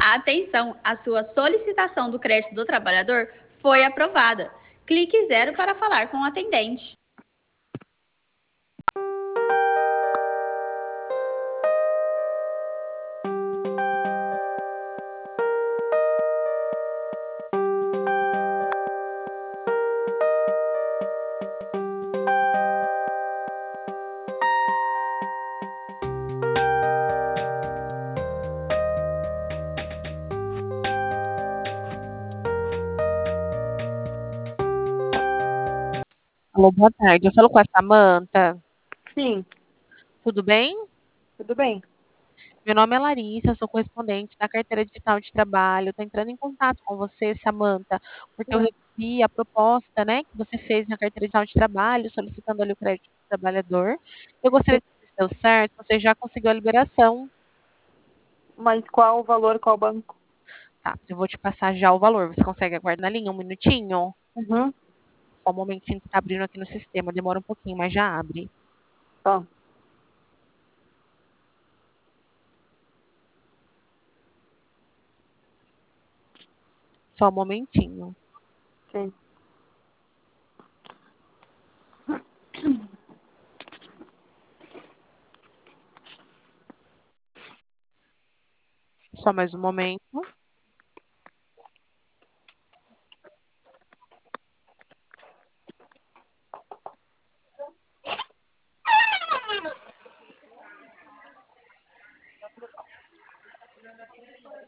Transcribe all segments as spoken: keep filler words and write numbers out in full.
Atenção, a sua solicitação do crédito do trabalhador foi aprovada. Clique zero para falar com o atendente. Alô, boa tarde. Eu falo com a Samanta. Sim, Tudo bem? tudo bem. Meu nome é Larissa, eu sou correspondente da carteira digital de trabalho. Estou entrando em contato com você, Samanta, porque eu Sim. recebi a proposta, né, que você fez na carteira digital de trabalho, solicitando ali o crédito do trabalhador. Eu gostaria de saber se deu certo, você já conseguiu a liberação. Mas qual o valor, qual banco? Tá, eu vou te passar já o valor. Você consegue aguardar na linha um minutinho? Uhum. Só um momentinho que está abrindo aqui no sistema. Demora um pouquinho, mas já abre. Tá. Só um momentinho. Sim. Só mais um momento.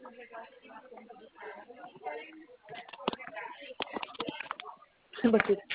Sim, Batista.